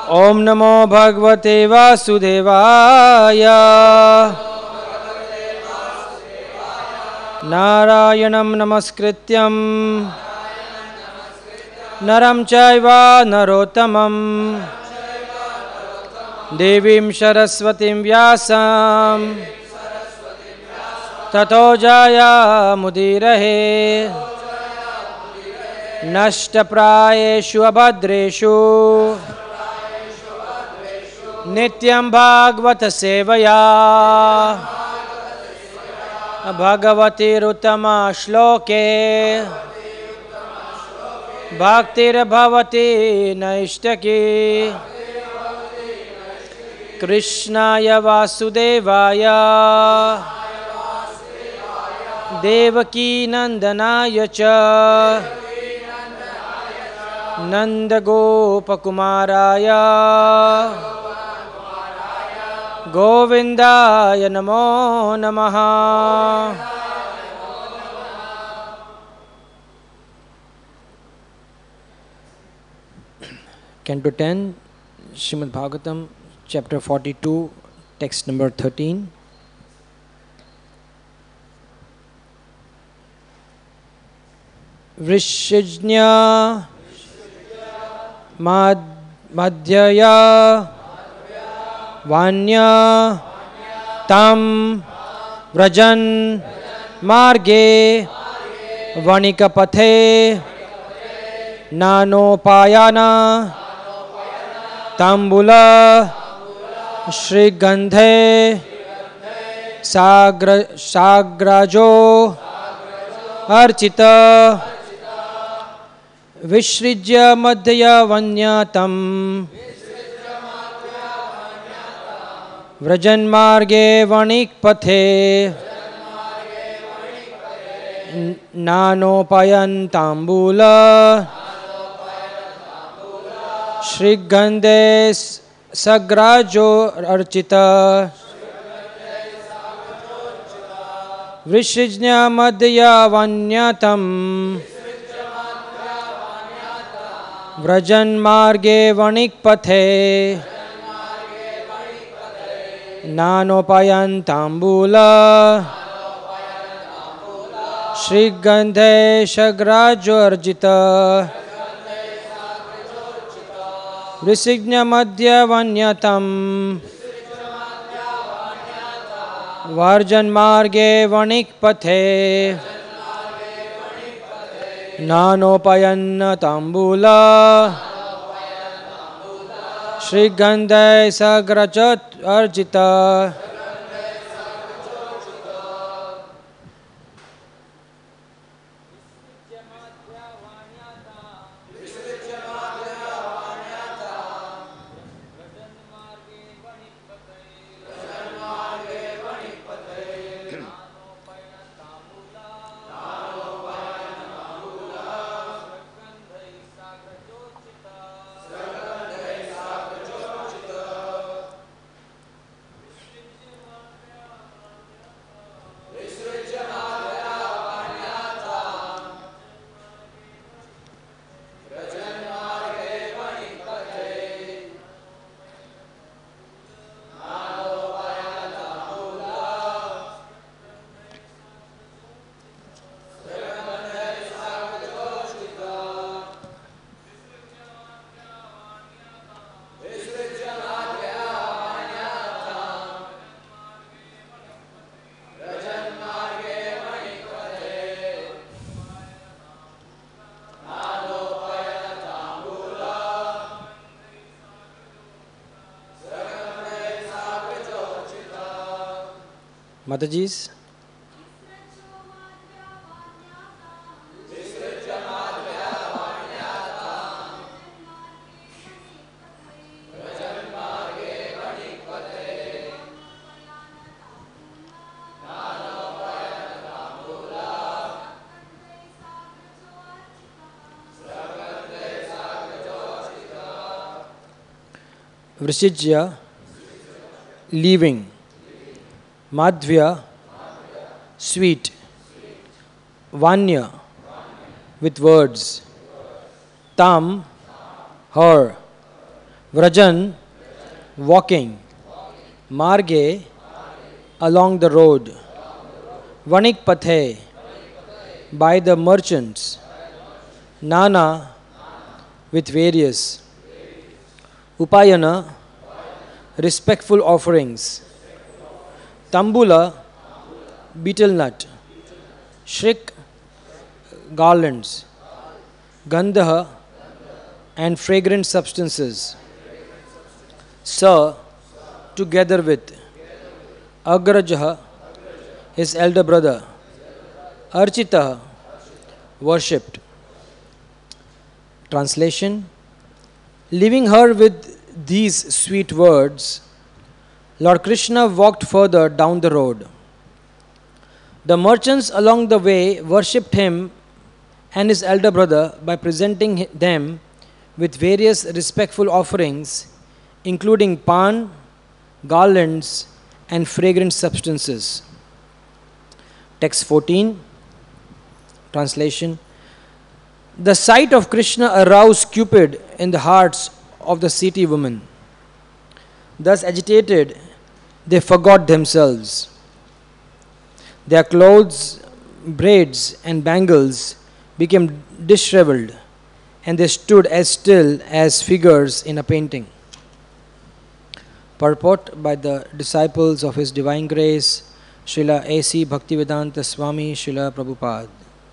ओम नमो भगवते वासुदेवाय। नारायणं नमस्कृत्यं नरं चैव नरोत्तमं देवीं सरस्वतीं व्यासं ततो जयमुदीरये। नष्टप्रायेषु अभद्रेषु नित्यं भागवत सेवया भगवतीरुत्तमा श्लोके भक्तिर्भवति नैष्टकी। कृष्णाय वासुदेवाय देवकी नंदनाय च नंदगोपकुमाराय गोविंदाय नमो नमः। Canto 10, Srimad Bhagavatam, chapter 42, text number 13. Vrishijña madhyaya vanya tam vrajan marge vanikapathe nanopayana tambula श्रीगंधे साग्राजो Archit विसृज्य मध्यवन्यतं व्रजन्मार्गे वणिक्पथे नानोपयन्ताम्बूल श्रीगंधे सग्राजो अर्चित विसृज्य मध्यवन्यतं व्रजन्मार्गे वणिक्पथे नानोपयन्ताम्बूल श्रीगंधे सग्राजो अर्चित विसृज्य मध्यवन्यतं वर्जन्मार्गे वणिक्पथे नानोपयन्ताम्बूल श्रीगंधे सग्राजो Archit. Mataji's. Vrishijya, leaving. Madhya, sweet. Vanya, with words. Tam, her. Vrajan, walking. Marge, along the road. Vanik Pathe, by the merchants. Nana, with various. Upayana, respectful offerings. Tambula, betel nut. Shrik, garlands. Gandha, and fragrant substances. Sa, together with. Agrajah, his elder brother. Archita, worshipped. Translation: leaving her with these sweet words, Lord Krishna walked further down the road. The merchants along the way worshipped him and his elder brother by presenting them with various respectful offerings, including pan, garlands, and fragrant substances. Text 14. Translation: the sight of Krishna aroused Cupid in the hearts of the city women. Thus agitated, they forgot themselves. Their clothes, braids, and bangles became disheveled, and they stood as still as figures in a painting. Purport by the disciples of His Divine Grace, Srila A.C. Bhaktivedanta Swami Srila Prabhupada.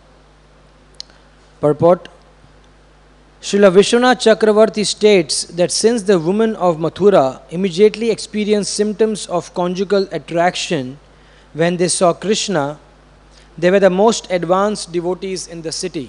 Purport: Srila Vishwanath Chakravarti states that since the women of Mathura immediately experienced symptoms of conjugal attraction when they saw Krishna, they were the most advanced devotees in the city.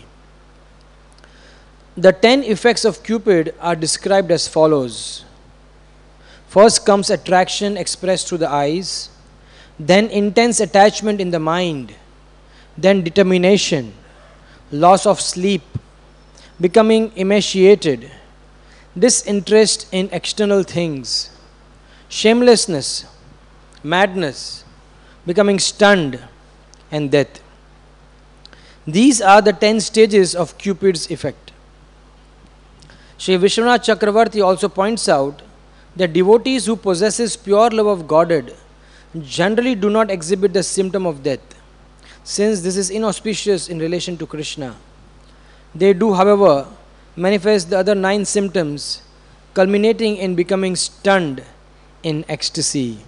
The 10 effects of Cupid are described as follows. First comes attraction expressed through the eyes, then intense attachment in the mind, then determination, loss of sleep, becoming emaciated, disinterest in external things, shamelessness, madness, becoming stunned, and death. These are the 10 stages of Cupid's effect. Sri Vishwanath Chakravarti also points out that devotees who possesses pure love of Godhead generally do not exhibit the symptom of death, since this is inauspicious in relation to Krishna. They do, however, manifest the other 9 symptoms, culminating in becoming stunned in ecstasy.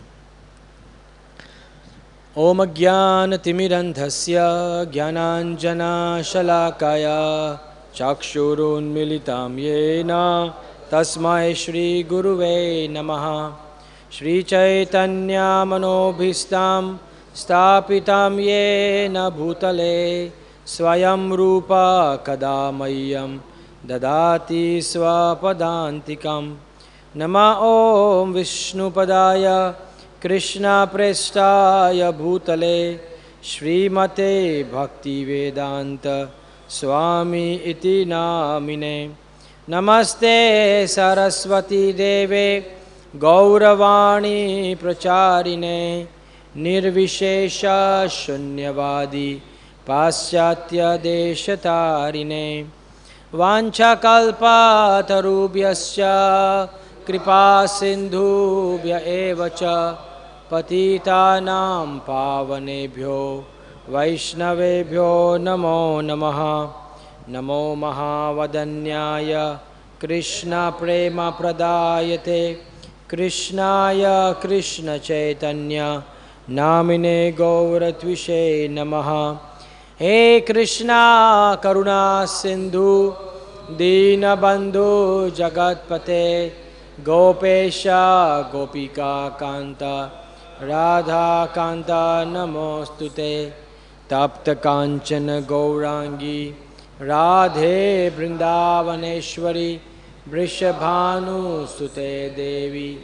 Om Jnana Timirandhasya Jnananjana Shalakaya Chakshurun Militam Yena Tasmai Shri Guruve Namaha. Shri Chaitanya Manobhistam Stapitam Yena Bhutale Swayam Rupa Kadamayam Dadati Swapadantikam. Nama Om Vishnu Padaya Krishna Prestaya Bhutale Srimate Bhakti Vedanta Swami Iti Namine. Namaste Saraswati Deve Gauravani Pracharine Nirvishesha Shunyavadi Paschatya Deshatarine Vancha Kalpa Tarubhyasya Kripa Sindhubhya Evacha Patitanam Pavanebhyo Vaishnavebhyo Namo Namaha. Namo Mahavadanyaya Krishna Prema Pradayate Krishnaya Krishna Chaitanya Namine Gauratvishe Namaha. He Krishna Karuna Sindhu Dinabandhu Jagatpate Gopesha Gopika Kanta Radha Kanta Namostute Tapta Kanchana Gaurangi Radhe Vrindavaneshwari Vrishabhanu Sute Devi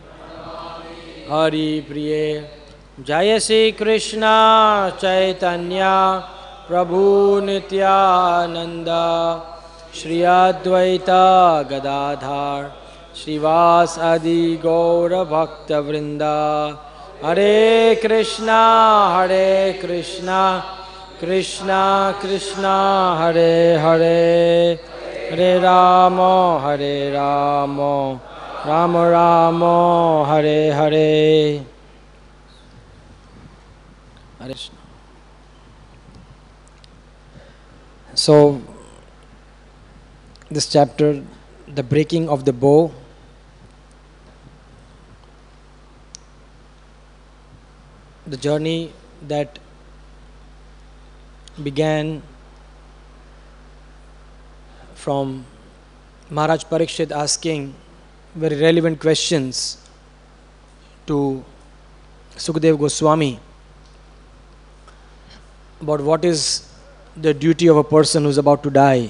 Hari Priye. Jaya Sri Krishna Chaitanya Prabhu Nityananda Shri Advaita Gadadhar Srivas Adi Gaura Bhakta Vrinda. Hare Krishna Krishna Krishna Hare Hare Hare Rama Rama Rama Hare Hare. Hare Krishna. So, this chapter, the breaking of the bow, the journey that began from Maharaj Parikshit asking very relevant questions to Sukadeva Goswami about what is the duty of a person who is about to die.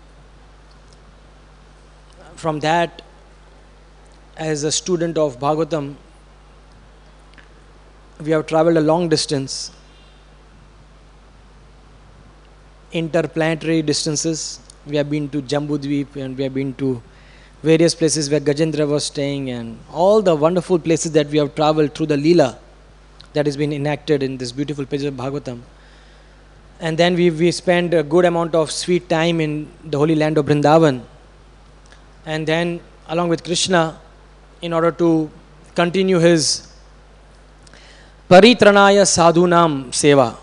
From that, as a student of Bhagavatam, we have traveled a long distance, interplanetary distances. We have been to Jambudweep and we have been to various places where Gajendra was staying, and all the wonderful places that we have traveled through the Leela that has been enacted in this beautiful page of Bhagavatam. And then we spent a good amount of sweet time in the holy land of Vrindavan. And then along with Krishna, in order to continue his Paritranaya Sadhunam Seva,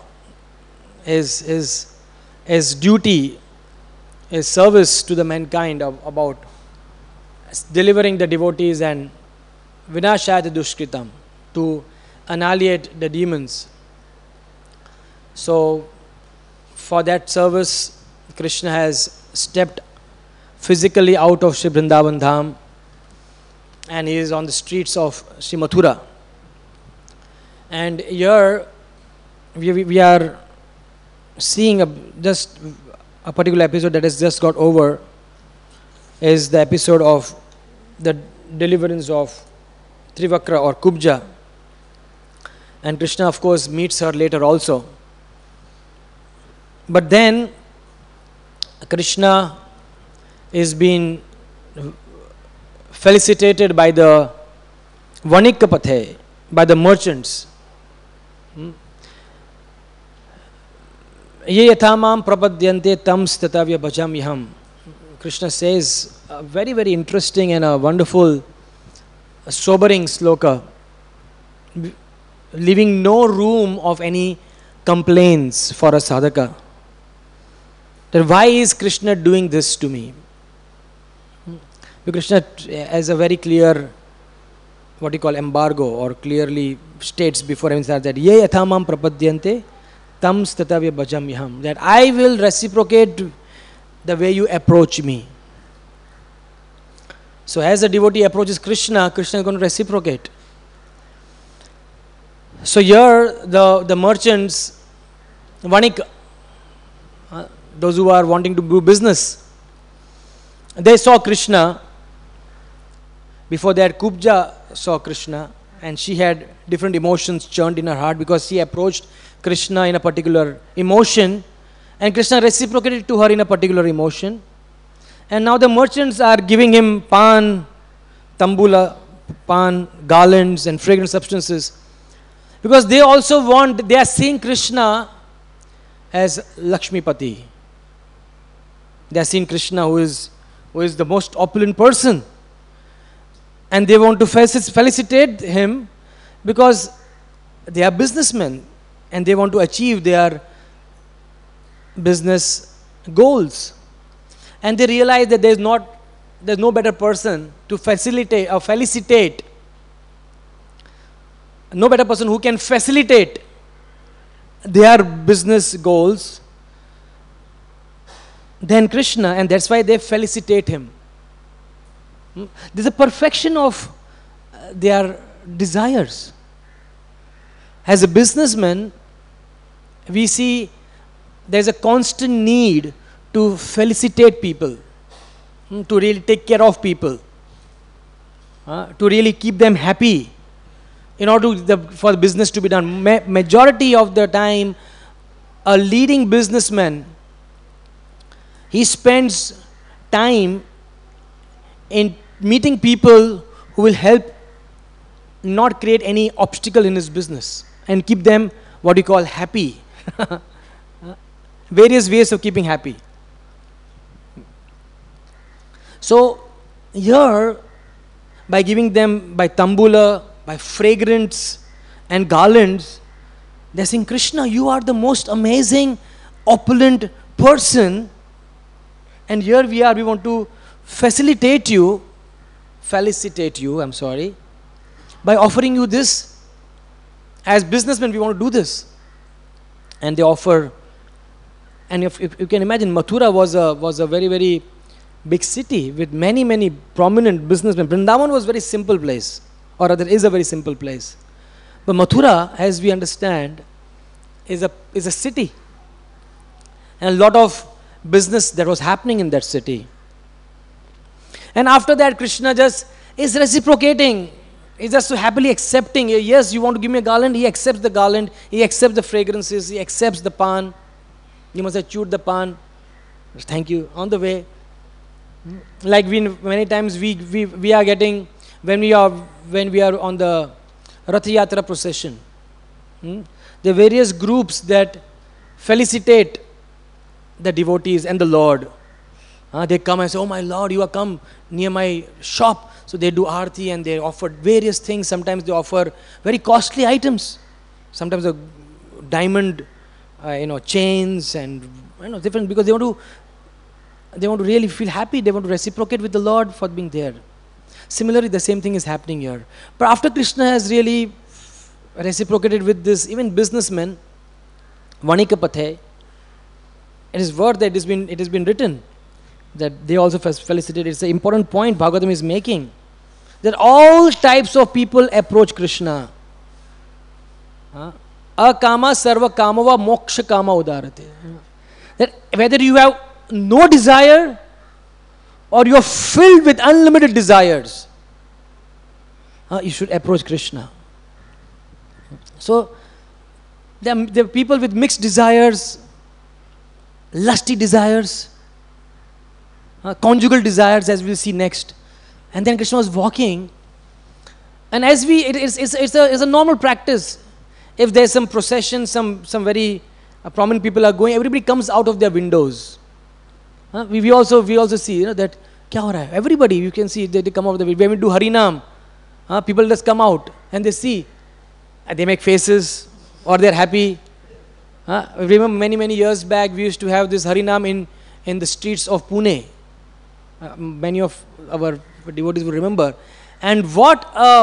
his duty, his service to the mankind about delivering the devotees and Vinashayat Dushkritam, to annihilate the demons. So, for that service, Krishna has stepped physically out of Shri Vrindavan Dham, and he is on the streets of Shri Mathura. And here we are seeing just a particular episode that has just got over, is the episode of the deliverance of Trivakra or Kubja. And Krishna, of course, meets her later also. But then Krishna is being felicitated by the Vanikapathe, by the merchants. Ye yathamam prapadyante tam statavya bhajamyaham. Krishna says a very, very interesting and a wonderful, sobering sloka, leaving no room of any complaints for a sadhaka. That why is Krishna doing this to me? Because Krishna has a very clear, what you call embargo, or clearly states before him that ye yathamam prapadyante tam statavya bhajamyaham, that I will reciprocate the way you approach me. So as a devotee approaches Krishna, Krishna is going to reciprocate. So here the merchants, Vanik, those who are wanting to do business, they saw Krishna. Before that, Kubja saw Krishna, and she had different emotions churned in her heart because she approached Krishna in a particular emotion, and Krishna reciprocated to her in a particular emotion. And now the merchants are giving him pan, tambula, pan, garlands and fragrant substances, because they also want, they are seeing Krishna as Lakshmipati. They are seeing Krishna who is the most opulent person. And they want to felicitate him because they are businessmen and they want to achieve their business goals. And they realize that there's no better person to facilitate or felicitate, no better person who can facilitate their business goals than Krishna, and that's why they felicitate him. There's a perfection of their desires. As a businessman, we see there's a constant need to felicitate people, to really take care of people, to really keep them happy in order for the business to be done. Majority of the time, a leading businessman, he spends time in meeting people who will help not create any obstacle in his business and keep them what you call happy. Various ways of keeping happy. So here by giving them by tambula, by fragrance and garlands, they're saying, Krishna, you are the most amazing, opulent person, and here we are, we want to felicitate you, by offering you this. As businessmen, we want to do this. And they offer, and if you can imagine, Mathura was a very, very big city with many, many prominent businessmen. Vrindavan was a very simple place, or rather is a very simple place. But Mathura, as we understand, is a city. And a lot of business that was happening in that city. And after that, Krishna just is reciprocating. He's just so happily accepting. Yes, you want to give me a garland? He accepts the garland. He accepts the fragrances. He accepts the pan. You must have chewed the pan. Thank you. On the way. Like many times we are getting, when we are on the Rath Yatra procession, the various groups that felicitate the devotees and the Lord. They come and say, oh my Lord, you have come near my shop. So they do arti and they offer various things. Sometimes they offer very costly items. Sometimes a diamond, chains and different, because they want to really feel happy. They want to reciprocate with the Lord for being there. Similarly, the same thing is happening here. But after Krishna has really reciprocated with this, even businessmen, Vanikapathe, it is word that it has been written that they also felicitate. It's an important point Bhagavatam is making, that all types of people approach Krishna. Akama sarva kamava moksha kama udarate. That whether you have no desire or you are filled with unlimited desires, you should approach Krishna. So there are people with mixed desires, lusty desires, conjugal desires, as we'll see next. And then Krishna was walking, and as it's a normal practice. If there's some procession, some very prominent people are going, everybody comes out of their windows. We also see that kya ho raha hai? Everybody, you can see they come out of the window. When we do Harinam, people just come out and they see, and they make faces or they're happy. I remember many years back we used to have this Harinam in the streets of Pune. Many of our devotees will remember. And what a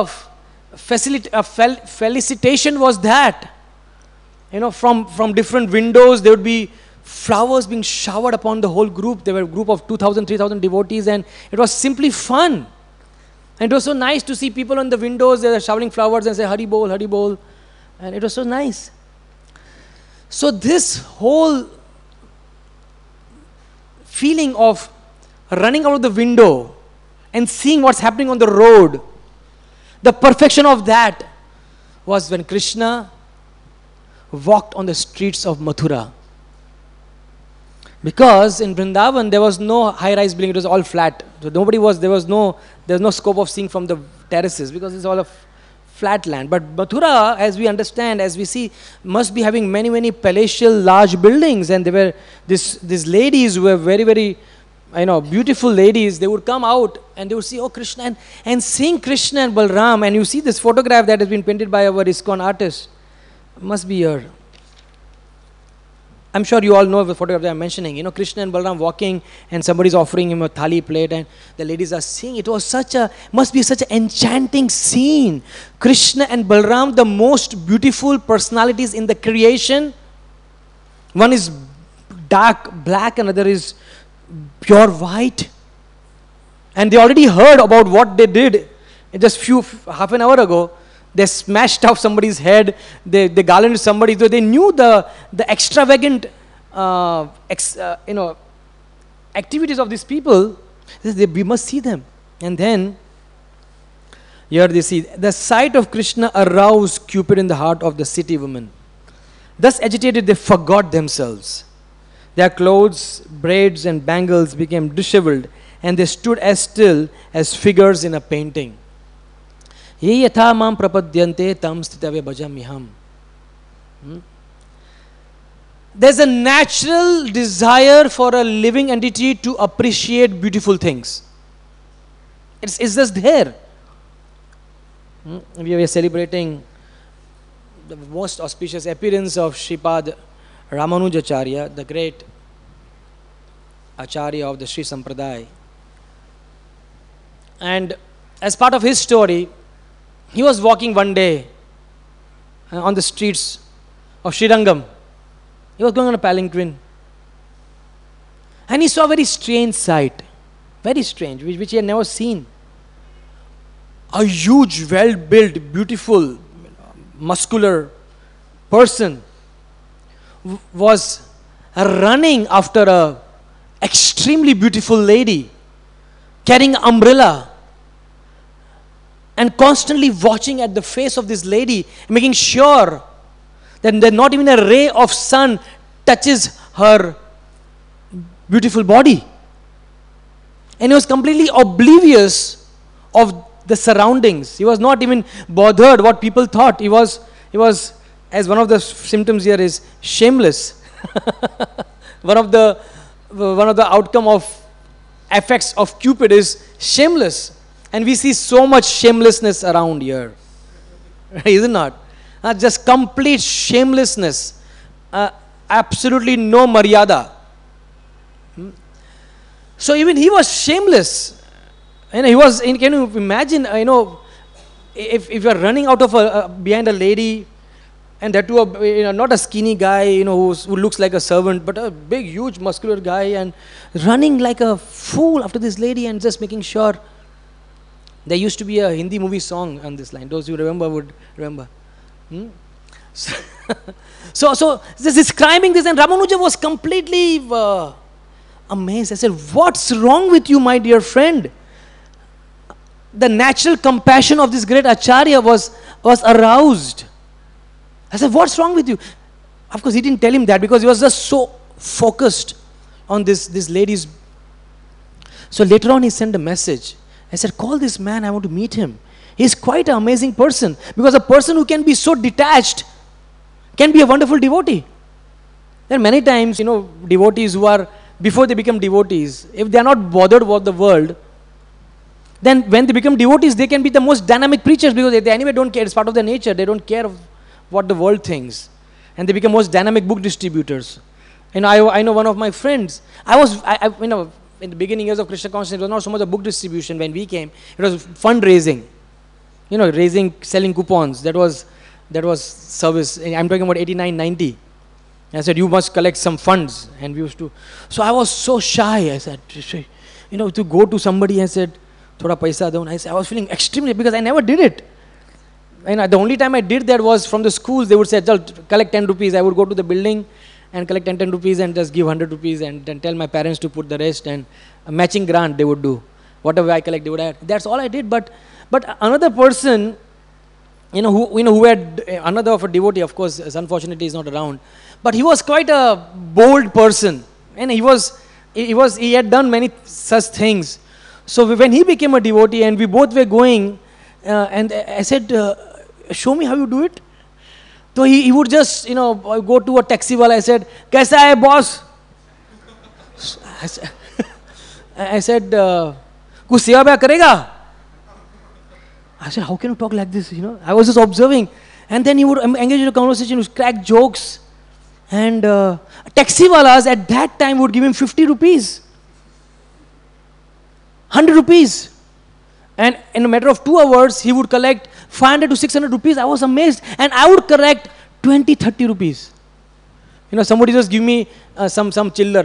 felicitation was that. From different windows there would be flowers being showered upon the whole group. There were a group of 2,000, 3,000 devotees, and it was simply fun. And it was so nice to see people on the windows, they were showering flowers and say, Hari Bol, Hari Bol. And it was so nice. So this whole feeling of running out of the window and seeing what's happening on the road, the perfection of that was when Krishna walked on the streets of Mathura. Because in Vrindavan there was no high-rise building, it was all flat. So there was no scope of seeing from the terraces, because it's all a flat land. But Mathura, as we understand, as we see, must be having many palatial large buildings. And there were these ladies who were very, very beautiful ladies. They would come out and they would see, oh Krishna, and seeing Krishna and Balram. And you see this photograph that has been painted by our ISKCON artist. Must be here. I'm sure you all know the photograph that I'm mentioning. Krishna and Balram walking, and somebody's offering him a thali plate, and the ladies are seeing. It was must be such an enchanting scene. Krishna and Balram, the most beautiful personalities in the creation. One is dark black, another is pure white. And they already heard about what they did just half an hour ago. They smashed off somebody's head. They garlanded somebody. So they knew the extravagant, activities of these people. We must see them. And then here they see the sight of Krishna aroused Cupid in the heart of the city women. Thus agitated, they forgot themselves. Their clothes, braids, and bangles became disheveled, and they stood as still as figures in a painting. Ye yatha mam prapadyante tam sthitave bhajamiham. There's a natural desire for a living entity to appreciate beautiful things. It's just there. We are celebrating the most auspicious appearance of Sripad Ramanujacharya, the great Acharya of the Sri Sampradaya. And as part of his story, he was walking one day on the streets of Srirangam. He was going on a palanquin. And he saw a very strange sight. Very strange, which he had never seen. A huge, well-built, beautiful, muscular person was running after a extremely beautiful lady, carrying an umbrella, and constantly watching at the face of this lady, making sure that not even a ray of sun touches her beautiful body. And he was completely oblivious of the surroundings. He was not even bothered what people thought. He was, as one of the symptoms here is shameless. one of the outcome of effects of Cupid is shameless. And we see so much shamelessness around here. Is it not? Just complete shamelessness. Absolutely no maryada. So even he was shameless. Can you imagine, if you are running out of behind a lady, and that too, not a skinny guy, who looks like a servant, but a big, huge, muscular guy, and running like a fool after this lady and just making sure. There used to be a Hindi movie song on this line. Those who remember would remember. So just describing this, and Ramanuja was completely amazed. I said, "What's wrong with you, my dear friend?" The natural compassion of this great Acharya was aroused. I said, "What's wrong with you?" Of course, he didn't tell him that because he was just so focused on this lady's. So later on, he sent a message. I said, "Call this man, I want to meet him." He's quite an amazing person, because a person who can be so detached can be a wonderful devotee. There are many times, devotees who are, before they become devotees, if they are not bothered about the world, then when they become devotees, they can be the most dynamic preachers, because they anyway don't care. It's part of their nature. They don't care of what the world thinks. And they become most dynamic book distributors. I know one of my friends. In the beginning years of Krishna consciousness, it was not so much a book distribution when we came. It was fundraising. Selling coupons. That was service. I'm talking about 89, 90. I said, "You must collect some funds." And we used to. So I was so shy. I said, to go to somebody and said, "Thoda paisa do." I was feeling extremely, because I never did it. And the only time I did that was from the schools. They would say, "Collect 10 rupees." I would go to the building and collect 10 rupees and just give 100 rupees and then tell my parents to put the rest, and a matching grant they would do. Whatever I collect, they would add. That's all I did. But another person, who had another of a devotee, of course, unfortunately is not around, but he was quite a bold person, and he had done many such things. So when he became a devotee and we both were going, and I said, "Show me how you do it." So he would just, go to a taxi wala. I said, "Kaisa hai, boss?" I said, "Kuch seva bhai karega?" I said, "How can you talk like this?" I was just observing. And then he would engage in a conversation, would crack jokes. And taxi walas at that time would give him 50 rupees. 100 rupees. And in a matter of 2 hours, he would collect 500 to 600 rupees. I was amazed. And I would collect 20, 30 rupees. Somebody just give me some chiller.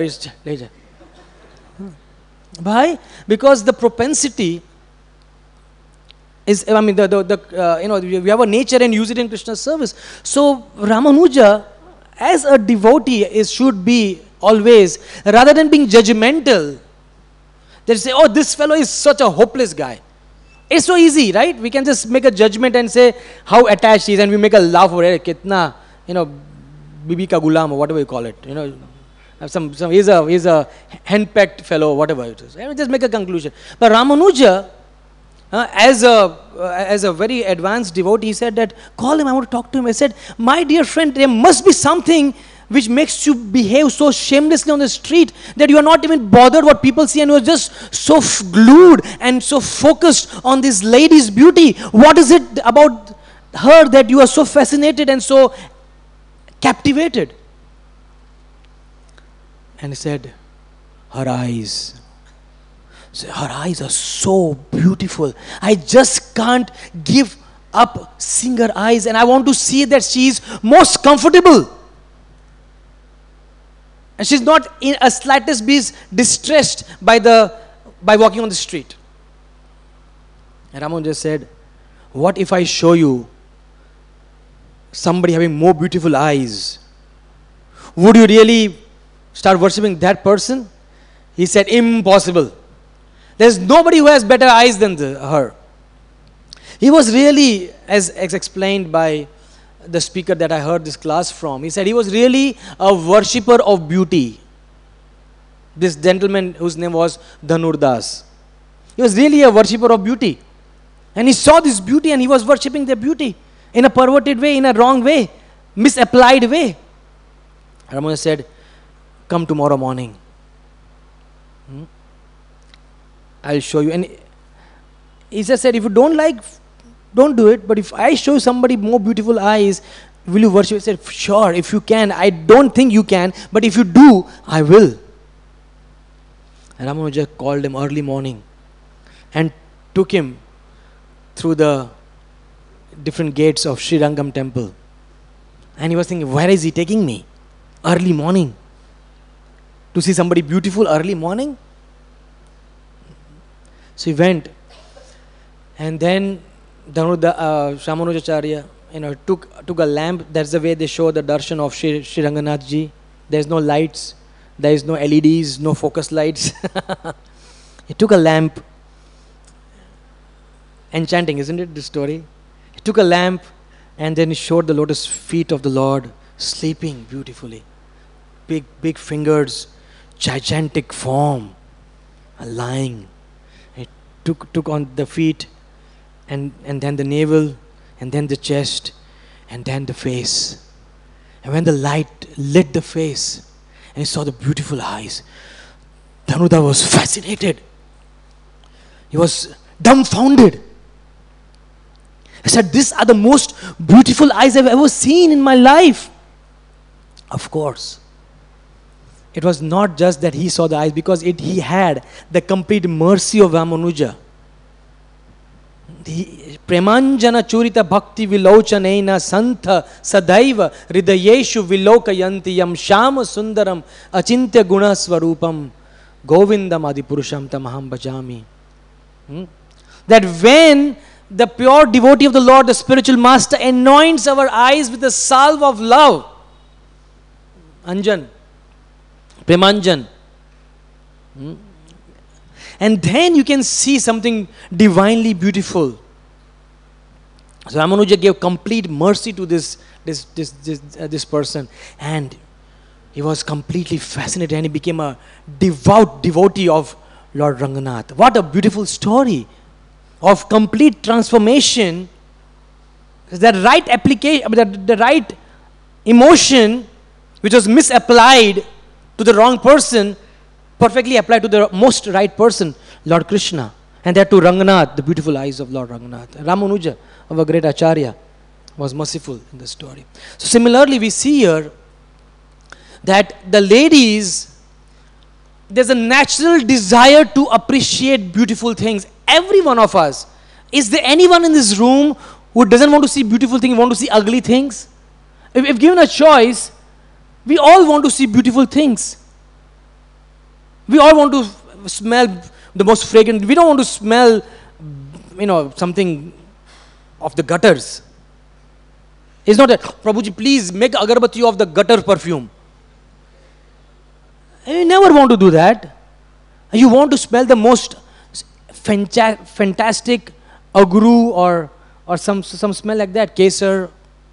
Why? Because the propensity is, we have a nature and use it in Krishna's service. So Ramanuja, as a devotee, should be always, rather than being judgmental, they say, "Oh, this fellow is such a hopeless guy." It's so easy, right? We can just make a judgment and say how attached he is, and we make a laugh over it. Kitna, bibi ka gulam, or whatever you call it. He's a henpecked fellow, whatever it is. And just make a conclusion. But Ramanuja, as a very advanced devotee, he said that, "Call him, I want to talk to him." I said, "My dear friend, there must be something which makes you behave so shamelessly on the street that you are not even bothered what people see, and you are just so glued and so focused on this lady's beauty? What is it about her that you are so fascinated and so captivated? And he said, her eyes. So her eyes are so beautiful. I just can't give up seeing her eyes, and I want to see that she is most comfortable. And she's not in a slightest bit distressed by walking on the street. And Ramanuja said, what if I show you somebody having more beautiful eyes? Would you really start worshipping that person? He said, impossible. There's nobody who has better eyes than her. He was really, as explained by the speaker that I heard this class from, he said he was really a worshipper of beauty. This gentleman whose name was Dhanur Das. He was really a worshipper of beauty. And he saw this beauty and he was worshipping the beauty in a perverted way, in a wrong way, misapplied way. Ramana said, come tomorrow morning. I'll show you. And he just said, if you don't like, don't do it. But if I show somebody more beautiful eyes, will you worship? He said, sure, if you can. I don't think you can, but if you do, I will. And Ramanuja called him early morning and took him through the different gates of Sri Rangam temple. And he was thinking, where is he taking me? Early morning. To see somebody beautiful early morning? So he went. And then Ramanujacharya, took a lamp. That's the way they show the darshan of Sri Ranganath Ji. There's no lights. There is no LEDs, no focus lights. He took a lamp. Enchanting, isn't it, this story? He took a lamp and then he showed the lotus feet of the Lord sleeping beautifully. Big fingers, gigantic form, lying. He took on the feet and then the navel and then the chest and then the face. And when the light lit the face and he saw the beautiful eyes, Dhanuda was fascinated. He was dumbfounded. He said, these are the most beautiful eyes I've ever seen in my life. Of course, it was not just that he saw the eyes, because he had the complete mercy of Ramanuja. Premanjana churita bhakti vilochanena santha sadaiva hridayeshu vilokayanti yam shama sundaram achintya guna swarupam govindam adipurusham tamaham bhajami. That when the pure devotee of the Lord, the spiritual master, anoints our eyes with the salve of love, Anjan, Premanjan, and then you can see something divinely beautiful. So Ramanuja gave complete mercy to this person, and he was completely fascinated, and he became a devout devotee of Lord Ranganath. What a beautiful story of complete transformation. That right application, the right emotion, which was misapplied to the wrong person, perfectly applied to the most right person, Lord Krishna. And that to Ranganath, the beautiful eyes of Lord Ranganath. Ramanuja, our great Acharya, was merciful in the story. So similarly, we see here that the ladies, there's a natural desire to appreciate beautiful things. Every one of us. Is there anyone in this room who doesn't want to see beautiful things, want to see ugly things? If given a choice, we all want to see beautiful things. We all want to smell the most fragrant. We don't want to smell, something of the gutters. It's not that, Prabhuji, please make agarbatti of the gutter perfume. You never want to do that. You want to smell the most fantastic agru or some smell like that, kesar.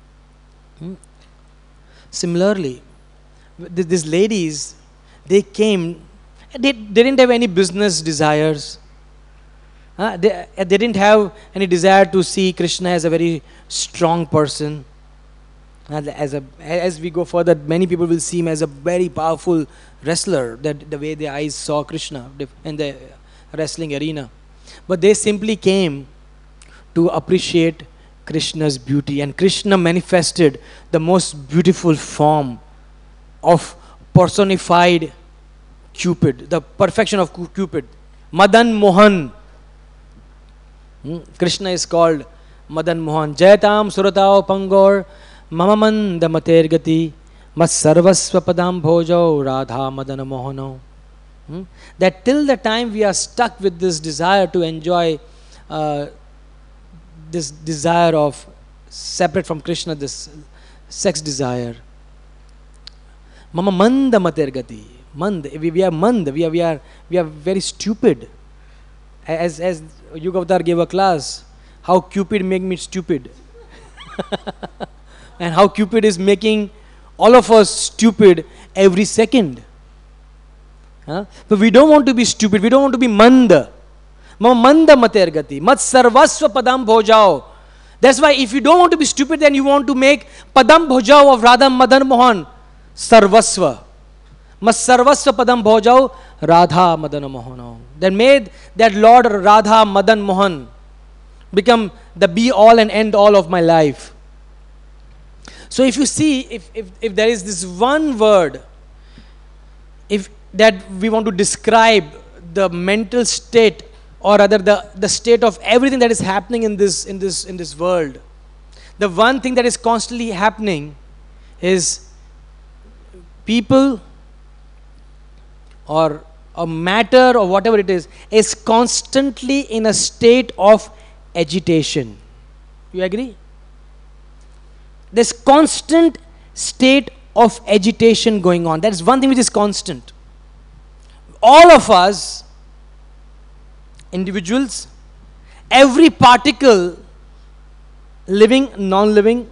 Similarly, these ladies, they came, they didn't have any business desires. They didn't have any desire to see Krishna as a very strong person. As we go further, many people will see him as a very powerful wrestler, that the way their eyes saw Krishna in the wrestling arena. But they simply came to appreciate Krishna's beauty, and Krishna manifested the most beautiful form of personified Cupid, the perfection of Cupid. Madan Mohan. Krishna is called Madan Mohan. Jayatam Suratao Pangor Mamamanda Matergati Mas Sarvasva Padam Bhojao Radha Madana Mohano. That till the time we are stuck with this desire to enjoy this desire of separate from Krishna, this sex desire. Mama Manda Matergati. Mand. We are mand. We are very stupid. As Yuga Avatar gave a class, how Cupid make me stupid. And how Cupid is making all of us stupid every second. But we don't want to be stupid. We don't want to be manda. Manda matergati. Mat sarvasva padam bhojao. That's why if you don't want to be stupid, then you want to make padam bhojao of Radha Madan Mohan sarvasva. Mat sarvasva padam bhojao Radha Madan Mohano. Then made that Lord Radha Madan Mohan become the be all and end all of my life. So if you see, if there is this one word, if that we want to describe the mental state, or rather the state of everything that is happening in this world, the one thing that is constantly happening is people or a matter or whatever it is constantly in a state of agitation. You agree? There's constant state of agitation going on. That is one thing which is constant. All of us, individuals, every particle, living, non-living,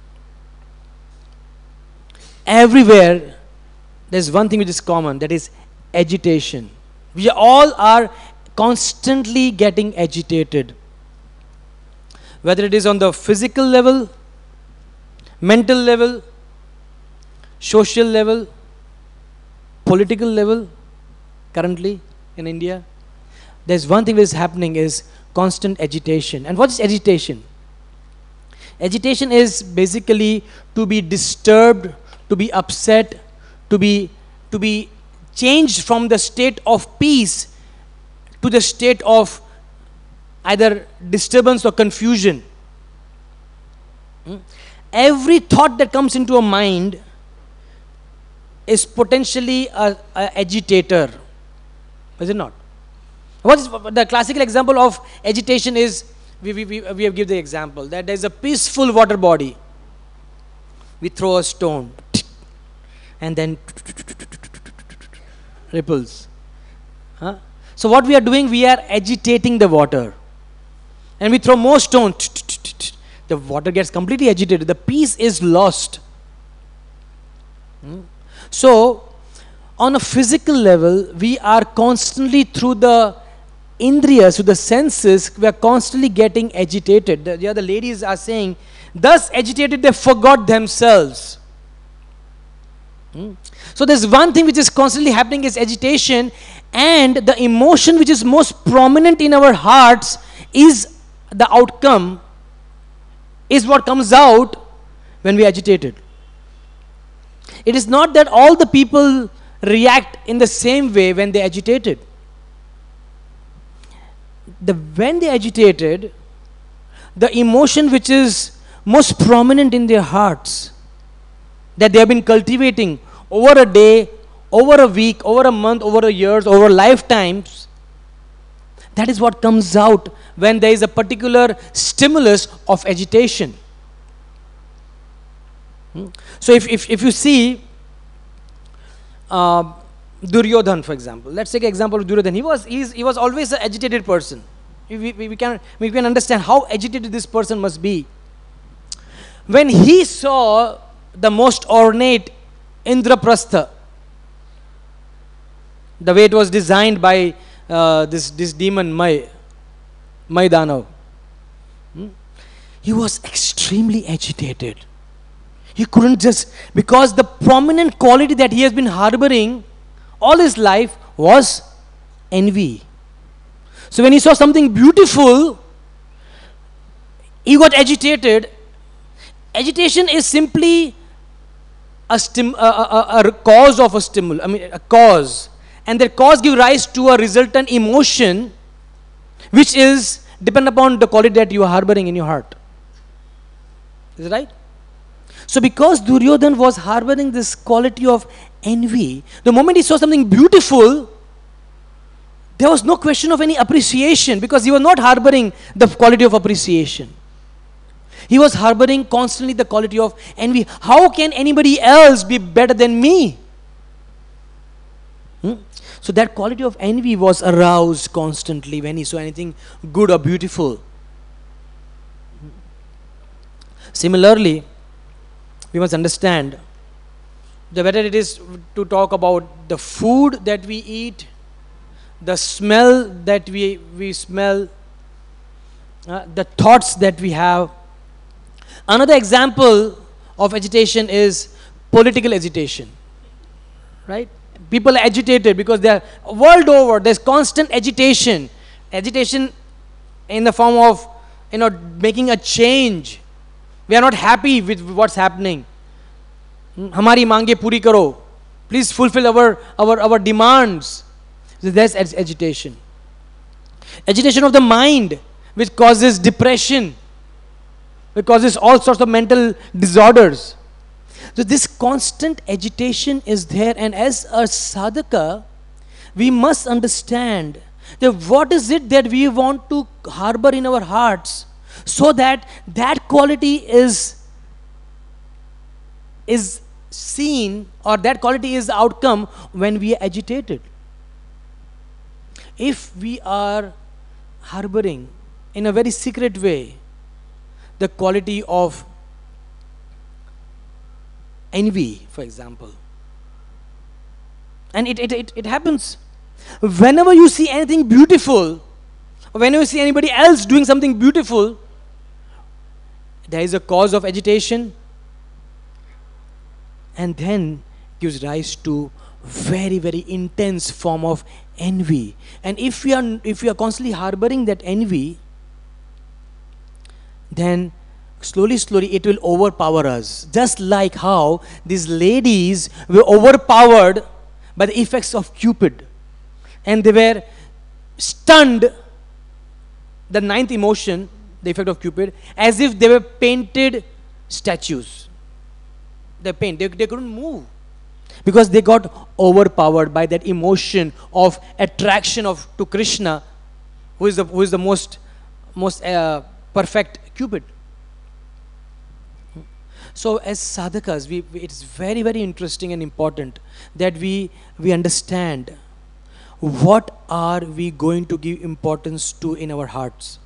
everywhere, there's one thing which is common, that is agitation. We all are constantly getting agitated. Whether it is on the physical level, mental level, social level, political level, currently in India, there's one thing that is happening is constant agitation. And what is agitation? Agitation is basically to be disturbed, to be upset, to be changed from the state of peace to the state of either disturbance or confusion. Every thought that comes into a mind is potentially an agitator. Is it not? What is the classical example of agitation is, we have given the example that there is a peaceful water body. We throw a stone and then ripples. So what we are doing, we are agitating the water. And we throw more stone. The water gets completely agitated. The peace is lost. So, on a physical level, we are constantly through the indriyas, through the senses, we are constantly getting agitated. The other ladies are saying, thus agitated they forgot themselves. So there's one thing which is constantly happening is agitation, and the emotion which is most prominent in our hearts is the outcome, is what comes out when we are agitated. It is not that all the people react in the same way when they are agitated. When they are agitated, the emotion which is most prominent in their hearts, that they have been cultivating over a day, over a week, over a month, over a years, over lifetimes, that is what comes out when there is a particular stimulus of agitation. So if you see Duryodhan, for example, let's take an example of Duryodhan. He was always an agitated person. We can understand how agitated this person must be. When he saw the most ornate Indraprastha, the way it was designed by this demon Maidanav, he was extremely agitated. He couldn't just, because the prominent quality that he has been harboring all his life was envy. So when he saw something beautiful, he got agitated. Agitation is simply a cause of a stimulus. I mean, a cause. And that cause gives rise to a resultant emotion, which is depend upon the quality that you are harboring in your heart. Is it right? So because Duryodhan was harboring this quality of envy, the moment he saw something beautiful, there was no question of any appreciation, because he was not harboring the quality of appreciation. He was harboring constantly the quality of envy. How can anybody else be better than me? So that quality of envy was aroused constantly when he saw anything good or beautiful. Similarly, we must understand that whether it is to talk about the food that we eat, the smell that we smell, the thoughts that we have. Another example of agitation is political agitation, right? People are agitated because they are world over. There's constant agitation in the form of making a change. We are not happy with what's happening. Hamari mange puri karo. Please fulfill our demands. So there's agitation. Agitation of the mind, which causes depression, which causes all sorts of mental disorders. So this constant agitation is there, and as a sadhaka, we must understand that what is it that we want to harbor in our hearts, so that that quality is seen, or that quality is the outcome when we are agitated. If we are harboring in a very secret way the quality of envy, for example, and it happens whenever you see anything beautiful, or whenever you see anybody else doing something beautiful, there is a cause of agitation, and then gives rise to very, very intense form of envy. And if we are constantly harboring that envy, then slowly it will overpower us. Just like how these ladies were overpowered by the effects of Cupid, and they were stunned, the ninth emotion, the effect of Cupid, as if they were painted statues. They couldn't move, because they got overpowered by that emotion of attraction to Krishna, who is the most perfect Cupid. So as sadhakas, it's very, very interesting and important that we understand what are we going to give importance to in our hearts.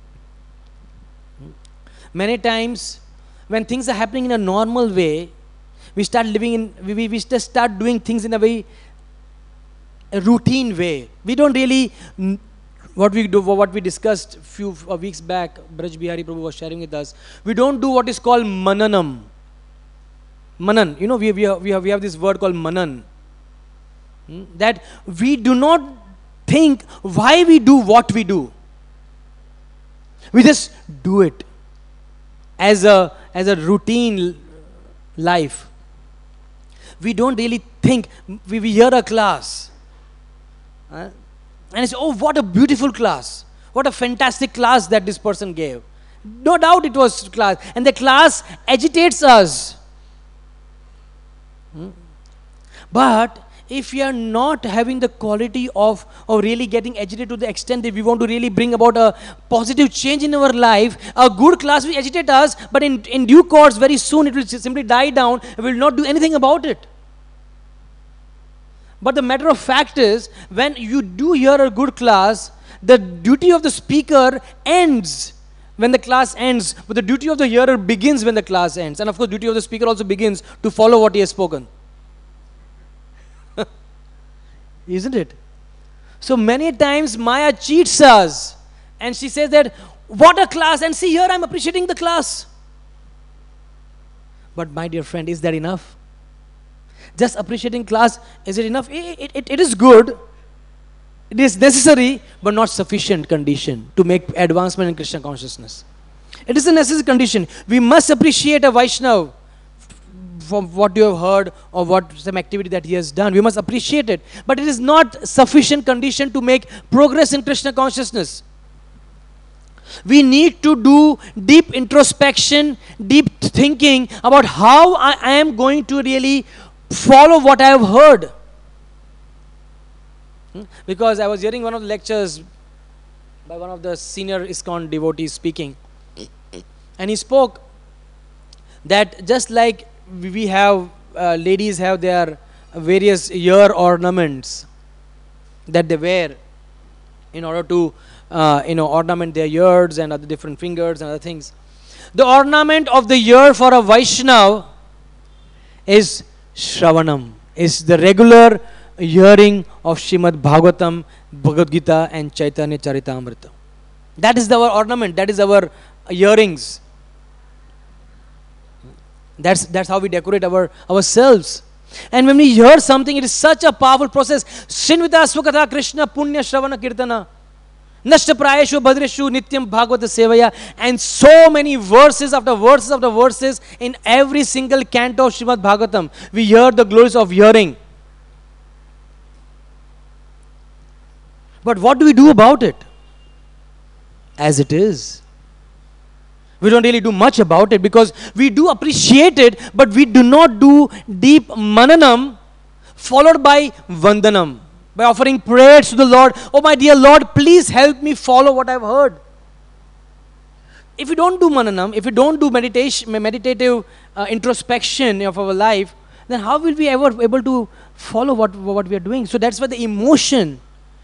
Many times when things are happening in a normal way, we start just start doing things in a very routine way. We don't really, what we discussed a few weeks back, Braj Bihari Prabhu was sharing with us, we don't do what is called mananam. Manan, we have this word called manan. That we do not think why we do what we do. We just do it as a routine life. We don't really think. We hear a class, and it's, oh, what a beautiful class, what a fantastic class that this person gave. No doubt it was class, and the class agitates us. But if we are not having the quality of really getting agitated to the extent that we want to really bring about a positive change in our life, a good class will agitate us, but in due course, very soon it will simply die down, and we will not do anything about it. But the matter of fact is, when you do hear a good class, the duty of the speaker ends when the class ends, but the duty of the hearer begins when the class ends. And of course, the duty of the speaker also begins to follow what he has spoken. Isn't it? So many times Maya cheats us, and she says that, what a class, and see here I'm appreciating the class. But my dear friend, is that enough? Just appreciating class, is it enough? It is good. It is necessary, but not sufficient condition to make advancement in Krishna consciousness. It is a necessary condition. We must appreciate a Vaishnava from what you have heard or what some activity that he has done. We must appreciate it. But it is not sufficient condition to make progress in Krishna consciousness. We need to do deep introspection, deep thinking about how I am going to really follow what I have heard. Because I was hearing one of the lectures by one of the senior ISKCON devotees speaking. And he spoke that just like we have, ladies have their various ear ornaments that they wear in order to ornament their ears and other different fingers and other things. The ornament of the ear for a Vaishnava is Shravanam, is the regular hearing of Srimad Bhagavatam, Bhagavad Gita and Chaitanya Charitamrita. That is our ornament, that is our earrings. That's how we decorate ourselves. And when we hear something, it is such a powerful process. Shinvita Swakatha Krishna Punya Shravana Kirtana Nashta Prayeshu Bhadreshu Nityam Bhagavata Sevaya, and so many verses after verses after verses in every single canto of Srimad Bhagavatam. We hear the glories of hearing. But what do we do about it? As it is. We don't really do much about it because we do appreciate it, but we do not do deep mananam followed by vandanam, by offering prayers to the Lord. Oh my dear Lord, please help me follow what I've heard. If we don't do mananam, if we don't do meditative introspection of our life, then how will we ever able to follow what we are doing? So that's why the emotion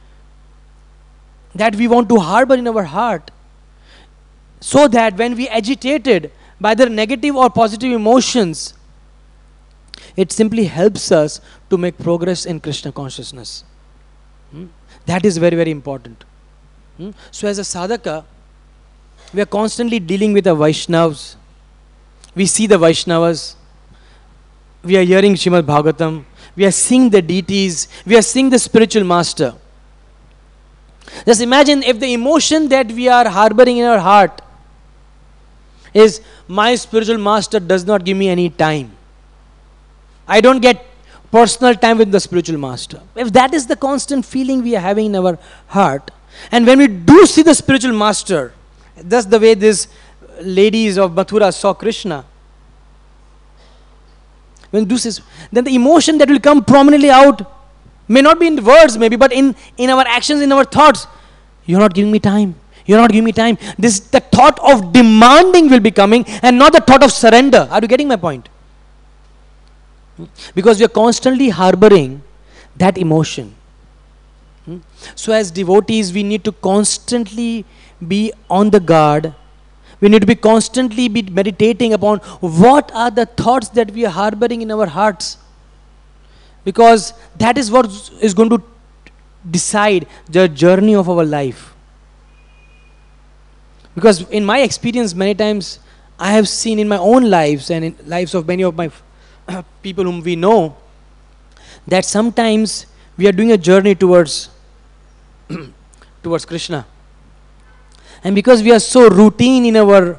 that we want to harbor in our heart, so that when we agitated by the negative or positive emotions, it simply helps us to make progress in Krishna consciousness. That is very, very important. So as a sadhaka, we are constantly dealing with the Vaishnavas. We see the Vaishnavas. We are hearing Srimad Bhagavatam. We are seeing the deities. We are seeing the spiritual master. Just imagine if the emotion that we are harboring in our heart is, my spiritual master does not give me any time. I don't get personal time with the spiritual master. If that is the constant feeling we are having in our heart, and when we do see the spiritual master, that's the way these ladies of Mathura saw Krishna. When do this, then the emotion that will come prominently out may not be in words maybe, but in our actions, in our thoughts. You're not giving me time. You're not giving me time. The thought of demanding will be coming and not the thought of surrender. Are you getting my point? Because we are constantly harboring that emotion. So as devotees, we need to constantly be on the guard. We need to be constantly be meditating upon what are the thoughts that we are harboring in our hearts. Because that is what is going to decide the journey of our life. Because in my experience, many times I have seen in my own lives and in lives of many of my people whom we know, that sometimes we are doing a journey towards Krishna. And because we are so routine in our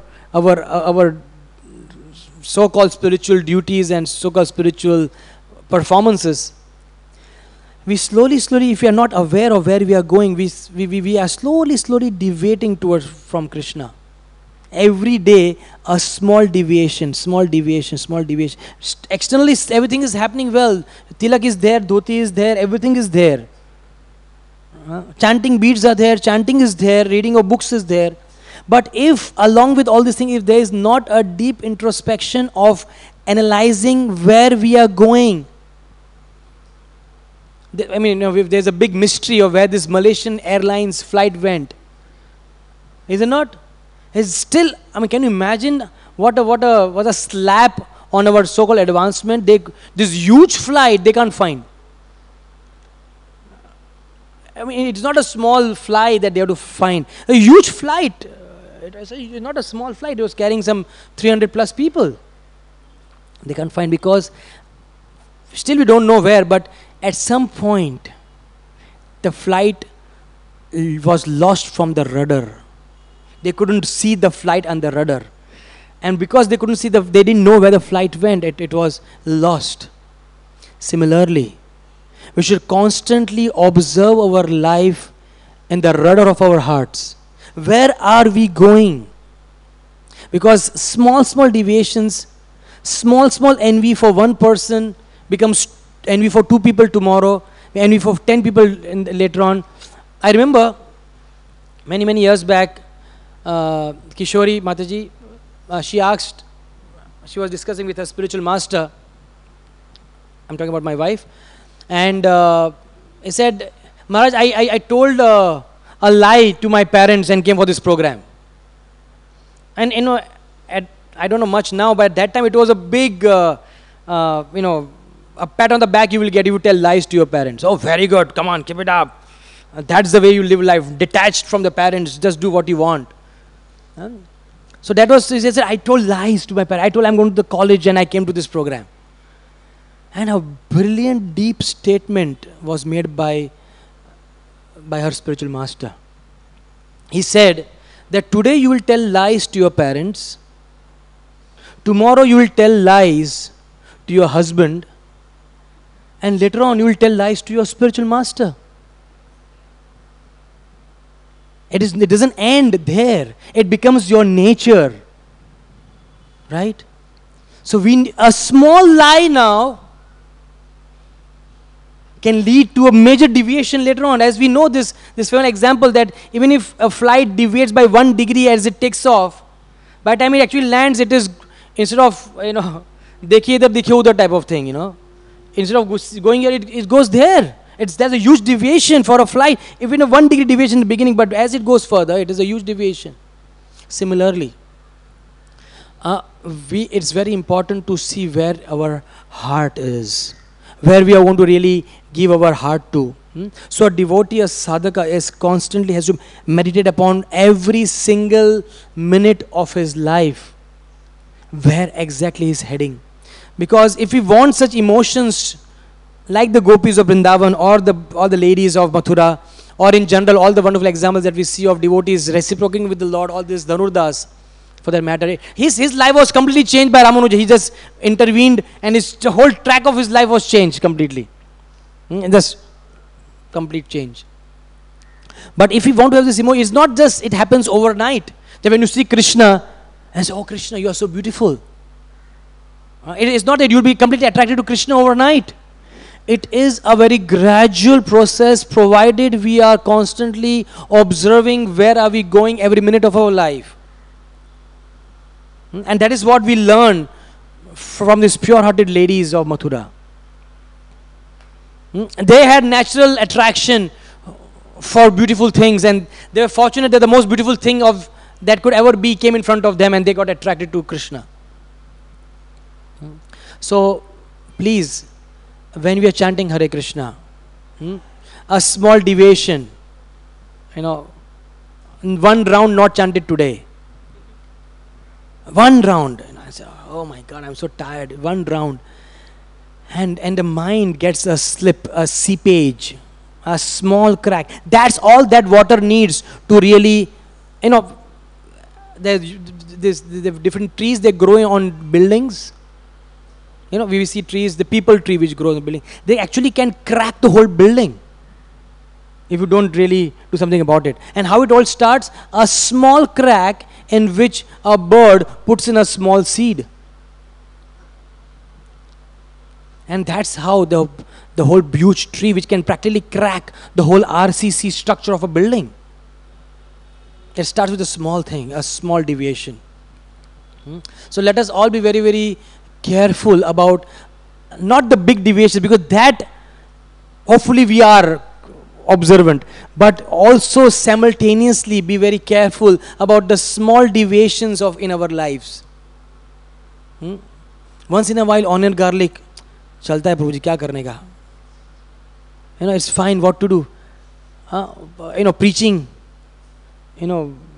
so-called spiritual duties and so-called spiritual performances, we slowly, if we are not aware of where we are going, we are slowly deviating towards from Krishna. Every day, a small deviation. Externally, everything is happening well. Tilak is there, dhoti is there, everything is there. Chanting beads are there, chanting is there, reading of books is there. But if, along with all these things, if there is not a deep introspection of analyzing where we are going, I mean, if there's a big mystery of where this Malaysian Airlines flight went, is it not? It's still, I mean, can you imagine what a slap on our so-called advancement? This huge flight they can't find. I mean, it's not a small flight that they have to find. A huge flight. It's not a small flight. It was carrying some 300 plus people. They can't find, because still we don't know where, but at some point the flight was lost from the rudder. They couldn't see the flight and the rudder. And because they couldn't see they didn't know where the flight went, it was lost. Similarly, we should constantly observe our life in the rudder of our hearts. Where are we going? Because small deviations, small envy for one person becomes envy for 2 people tomorrow, envy for 10 people later on. I remember many years back, Kishori Mataji, she was discussing with her spiritual master, I'm talking about my wife, and he said, Maharaj, I told a lie to my parents and came for this program. And I don't know much now, but at that time it was a big, a pat on the back you will get if you tell lies to your parents. Oh, very good, come on, keep it up. That's the way you live life, detached from the parents, just do what you want. So that was, he said, I told lies to my parents. I told I'm going to the college and I came to this program. And a brilliant, deep statement was made by her spiritual master. He said that today you will tell lies to your parents, tomorrow you will tell lies to your husband, and later on you will tell lies to your spiritual master. It doesn't end there. It becomes your nature. Right? So a small lie now can lead to a major deviation later on. As we know this famous example that even if a flight deviates by 1 degree as it takes off, by the time it actually lands, it is, instead of, dekhiye idhar, dekhiye udhar type of thing, Instead of going here, it goes there. There's a huge deviation for a flight, even a 1 degree deviation in the beginning, but as it goes further, it is a huge deviation. Similarly, it's very important to see where our heart is, where we are going to really give our heart to. So a devotee, a sadhaka, constantly has to meditate upon every single minute of his life, where exactly he's heading. Because if we want such emotions, like the gopis of Vrindavan or all the ladies of Mathura, or in general all the wonderful examples that we see of devotees reciprocating with the Lord, all this Dhanurdas for that matter, his life was completely changed by Ramanuja. He just intervened and the whole track of his life was changed completely. Just complete change. But if we want to have this emotion, it's not just it happens overnight. That when you see Krishna and say, oh Krishna, you are so beautiful. It is not that you'll be completely attracted to Krishna overnight. It is a very gradual process, provided we are constantly observing where are we going every minute of our life. And that is what we learn from these pure-hearted ladies of Mathura. They had natural attraction for beautiful things, and they were fortunate that the most beautiful thing that could ever be came in front of them, and they got attracted to Krishna. So, please, when we are chanting Hare Krishna, a small deviation, one round not chanted today. One round. And I say, oh my God, I'm so tired. One round. And the mind gets a slip, a seepage, a small crack. That's all that water needs to really, there's different trees, they grow on buildings. We see trees, the people tree which grows in the building. They actually can crack the whole building if you don't really do something about it. And how it all starts? A small crack in which a bird puts in a small seed. And that's how the whole huge tree which can practically crack the whole RCC structure of a building. It starts with a small thing, a small deviation. So let us all be very, very careful about not the big deviations, because that hopefully we are observant, but also simultaneously be very careful about the small deviations in our lives. Once in a while, onion garlic, chalta hai Prabhuji, kya karne ka? It's fine, what to do? Preaching,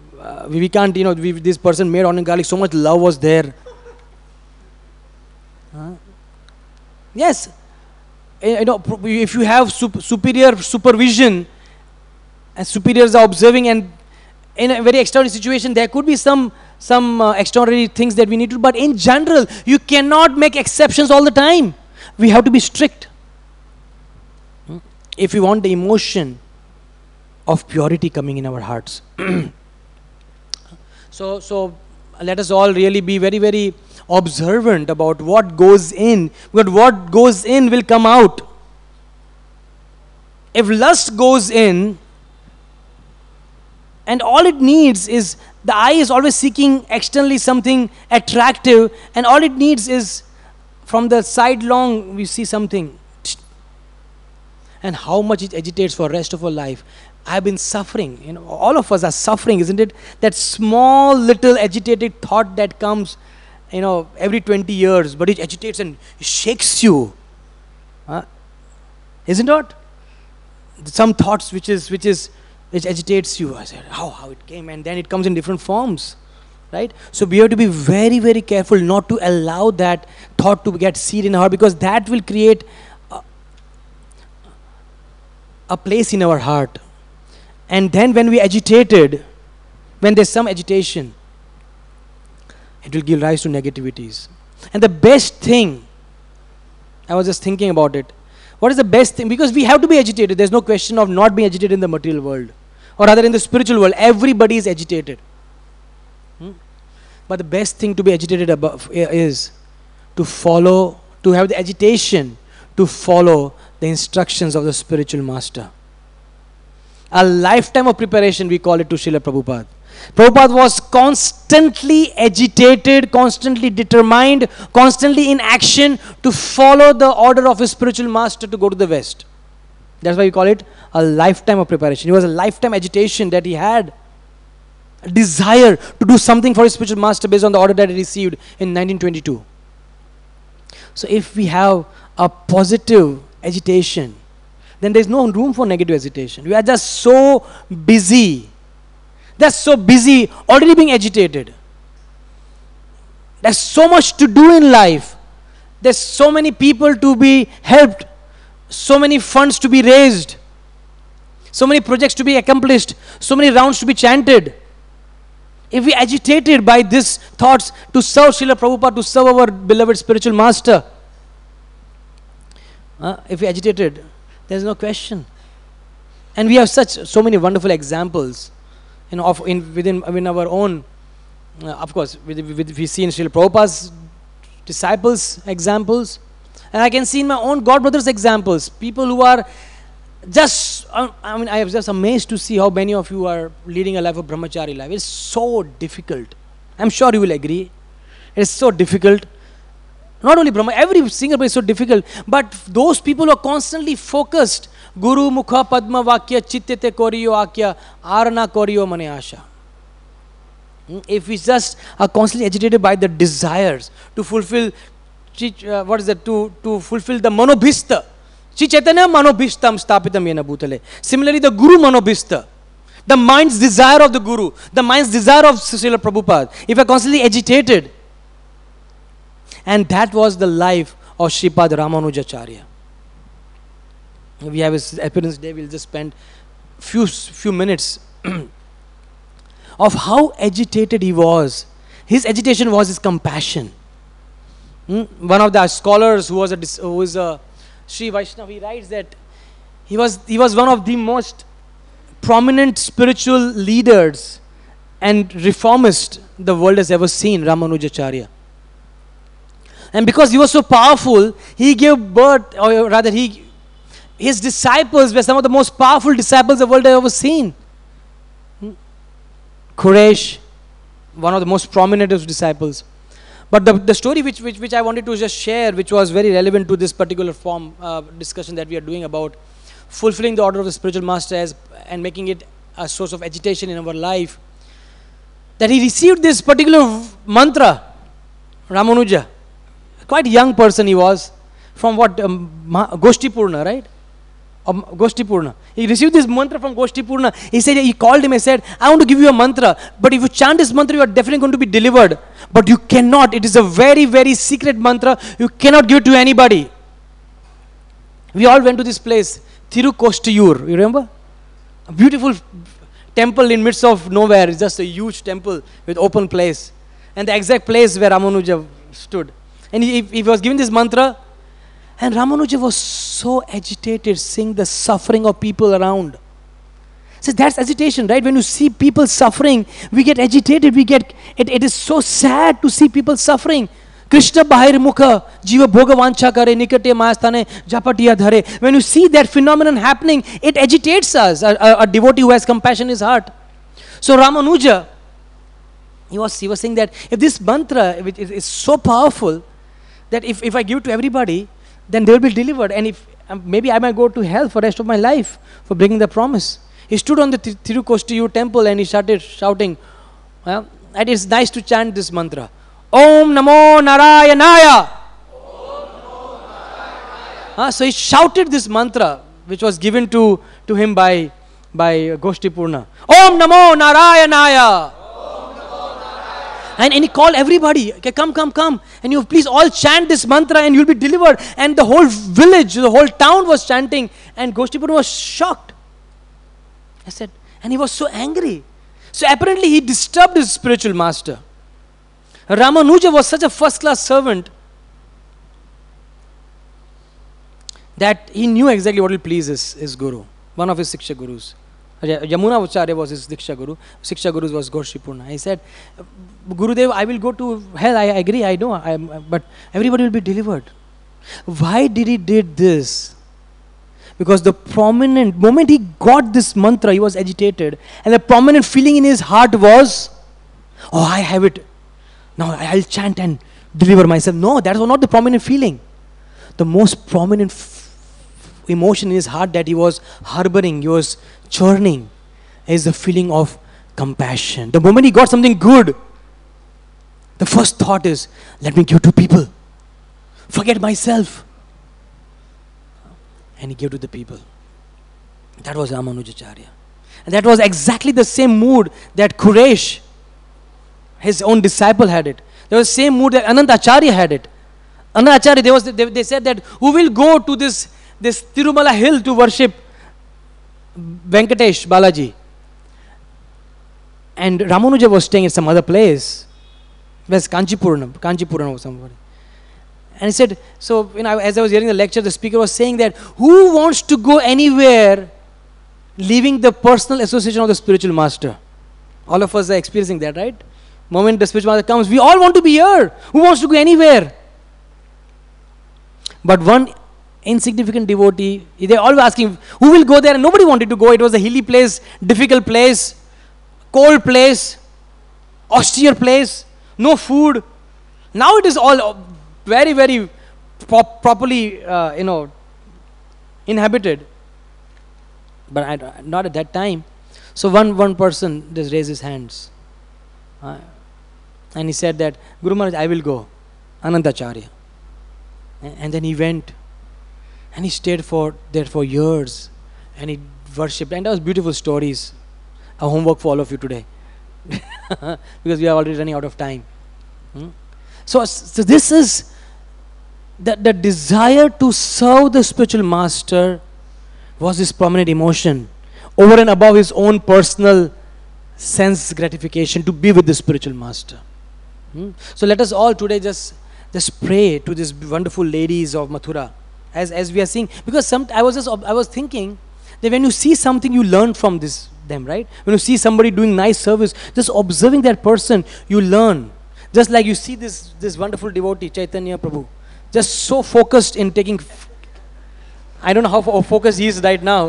we can't, this person made onion garlic, so much love was there. Yes, if you have superior supervision and superiors are observing, and in a very extraordinary situation there could be some extraordinary things that we need to do, but in general you cannot make exceptions all the time. We have to be strict if we want the emotion of purity coming in our hearts. So let us all really be very, very observant about what goes in, because what goes in will come out. If lust goes in, and all it needs is, the eye is always seeking externally something attractive, and all it needs is from the sidelong we see something, and how much it agitates for the rest of our life. I have been suffering, all of us are suffering, isn't it? That small little agitated thought that comes, every 20 years, but it agitates and shakes you. Isn't it? Some thoughts which agitates you. I said, how it came, and then it comes in different forms, right? So we have to be very, very careful not to allow that thought to get seed in our heart, because that will create a place in our heart. And then when we agitated, when there's some agitation, it will give rise to negativities. And the best thing, I was just thinking about it, what is the best thing? Because we have to be agitated. There's no question of not being agitated in the material world, or rather in the spiritual world. Everybody is agitated. But the best thing to be agitated about is to follow, to have the agitation to follow the instructions of the spiritual master. A lifetime of preparation, we call it, to Srila Prabhupada. Prabhupada was constantly agitated, constantly determined, constantly in action to follow the order of his spiritual master to go to the West. That's why we call it a lifetime of preparation. It was a lifetime agitation that he had, a desire to do something for his spiritual master based on the order that he received in 1922. So if we have a positive agitation, then there is no room for negative agitation. We are just so busy. That's so busy, already being agitated. There's so much to do in life. There's so many people to be helped, so many funds to be raised, so many projects to be accomplished, so many rounds to be chanted. If we agitated by these thoughts to serve Srila Prabhupada, to serve our beloved spiritual master, if we agitated, there's no question. And we have so many wonderful examples, within our own. Of course, we see in Srila Prabhupada's disciples examples, and I can see in my own God brothers examples, people who are just, I am just amazed to see how many of you are leading a life of brahmachari life. It's so difficult. I'm sure you will agree. It's so difficult. Not only Brahma, every single place is so difficult, but those people who are constantly focused, Guru Mukha Padma Vakya Chittete Koriyo Akya Arana Koriyo Mane Asha. If we just are constantly agitated by the desires to fulfill, to fulfill the manobhista. Chi Chaitanya manobhistam stapitam yena bhutale. Similarly, the Guru manobhista, the mind's desire of the Guru, the mind's desire of Srila Prabhupada, if we are constantly agitated. And that was the life of Sripad Ramanujacharya. We have his appearance day, we'll just spend few minutes of how agitated he was. His agitation was his compassion. One of the scholars who is a Sri Vaishnava, he writes that he was one of the most prominent spiritual leaders and reformists the world has ever seen, Ramanujacharya. And because he was so powerful, he gave birth, or rather his disciples were some of the most powerful disciples the world has ever seen. Quresh, one of the most prominent of disciples. But the story which I wanted to just share, which was very relevant to this particular discussion that we are doing about fulfilling the order of the spiritual master and making it a source of agitation in our life, that he received this particular mantra, Ramanuja. Quite a young person he was, from Goshtipurna, right? Goshtipurna. He received this mantra from Goshtipurna. He said, he called him and said, I want to give you a mantra, but if you chant this mantra, you are definitely going to be delivered. But you cannot. It is a very, very secret mantra. You cannot give it to anybody. We all went to this place, Tirukoštiyur. You remember? A beautiful temple in midst of nowhere. It's just a huge temple with open place. And the exact place where Ramanuja stood. And he was giving this mantra. And Ramanuja was so agitated seeing the suffering of people around. So that's agitation, right? When you see people suffering, we get agitated. It is so sad to see people suffering. Krishna bahir mukha, jiva bhoga vancha kare, nikate maasthane, japatiya dhare. When you see that phenomenon happening, it agitates us, a devotee who has compassion in his heart. So Ramanuja, he was saying that if this mantra which is so powerful, that if I give it to everybody, then they will be delivered. And if maybe I might go to hell for the rest of my life for bringing the promise. He stood on the Tirukoštiyur temple and he started shouting. And it's nice to chant this mantra. Om Namo Narayanaya. So he shouted this mantra which was given to him by Goshtipurna. Om Namo Narayanaya. And he called everybody, okay, come. And you please all chant this mantra and you'll be delivered. And the whole village, the whole town was chanting. And Goshtipurna was shocked. I said, and he was so angry. So apparently he disturbed his spiritual master. Ramanuja was such a first-class servant that he knew exactly what will please his guru, one of his Siksha gurus. Yamuna Acharya was his Diksha Guru. Siksha Guru was Goshtipurna. He said, Gurudev, I will go to hell. I agree, I know, but everybody will be delivered. Why did he did this? Because the moment he got this mantra, he was agitated. And the prominent feeling in his heart was, oh, I have it. Now I'll chant and deliver myself. No, that was not the prominent feeling. The most prominent emotion in his heart that he was harboring, he was churning, is the feeling of compassion. The moment he got something good, the first thought is, let me give to people. Forget myself. And he gave to the people. That was Ramanujacharya. And that was exactly the same mood that Quresh, his own disciple, had it. There was the same mood that Anantacharya had it. Anantacharya, they said that who will go to this Tirumala hill to worship Venkatesh Balaji. And Ramanuja was staying at some other place. Where's Kanchipuram or somebody. And he said, so as I was hearing the lecture, the speaker was saying that who wants to go anywhere leaving the personal association of the spiritual master? All of us are experiencing that, right? Moment the spiritual master comes, we all want to be here. Who wants to go anywhere? But one insignificant devotee, they all were asking, who will go there? And nobody wanted to go. It was a hilly place, difficult place, cold place, austere place, no food. Now it is all very, very properly, inhabited. But not at that time. So one person just raised his hands. And he said that, Guru Maharaj, I will go. Anantacharya. And then he went. And he stayed there for years. And he worshipped. And that was beautiful stories. A homework for all of you today. Because we are already running out of time. So this is the desire to serve the spiritual master was his prominent emotion. Over and above his own personal sense gratification to be with the spiritual master. So let us all today just pray to these wonderful ladies of Mathura. As we are seeing, because I was thinking that when you see something, you learn from them, right? When you see somebody doing nice service, just observing that person, you learn. Just like you see this wonderful devotee, Chaitanya Prabhu, just so focused in taking. I don't know how focused he is right now.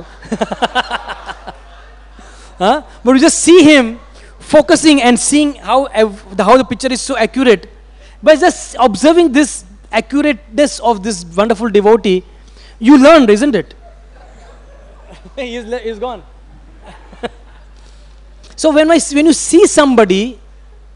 But you just see him focusing and seeing how the picture is so accurate. By just observing this accurateness of this wonderful devotee, you learned, isn't it? He's gone. So when you see somebody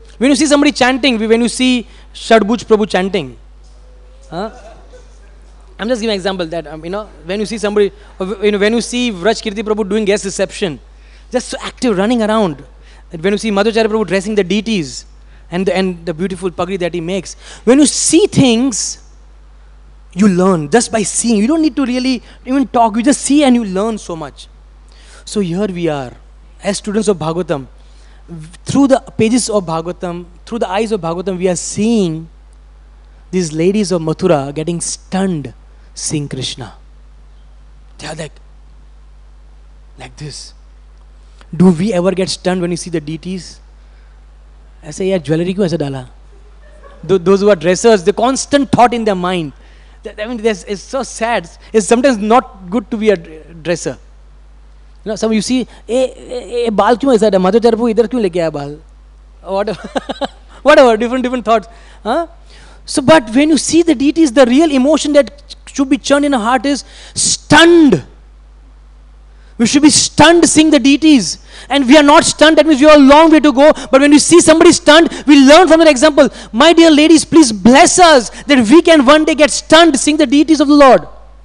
chanting, when you see Shadbhuj Prabhu chanting, I'm just giving an example that, when you see somebody, when you see Vraj Kirti Prabhu doing guest reception, just so active, running around. When you see Madhvacharya Prabhu dressing the deities and the beautiful pagri that he makes. When you see things, you learn just by seeing. You don't need to really even talk. You just see and you learn so much. So here we are, as students of Bhagavatam. Through the pages of Bhagavatam, through the eyes of Bhagavatam, we are seeing these ladies of Mathura getting stunned seeing Krishna. They are like this. Do we ever get stunned when you see the deities? ऐसे यार jewellery क्यों ऐसे डाला? Those who are dressers, the constant thought in their mind. It's so sad. It's sometimes not good to be a dresser. Some you see, बाल क्यों ऐसा है? Madhvacharya Prabhu इधर क्यों लेके आया बाल? Whatever, different thoughts. So, but when you see the deities, the real emotion that should be churned in our heart is stunned. We should be stunned seeing the deities. And we are not stunned, that means we have a long way to go. But when we see somebody stunned, we learn from that example. My dear ladies, please bless us that we can one day get stunned seeing the deities of the Lord.